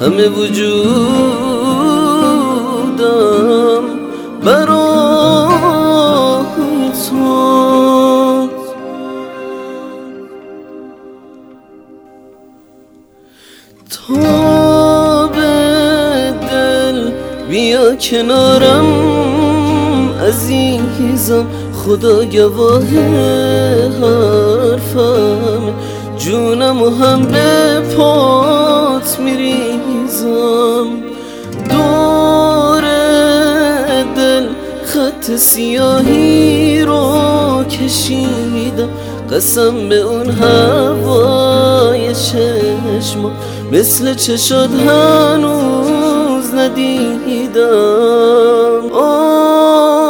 همه وجودم برای تو. تا به دل بیا کنارم عزیزم، خدا گواه حرفم، جونم و هم به پات میریزم. دور دل خط سیاهی رو کشیدم، قسم به اون هوای چشم، مثل چشات هنوز ندیدم.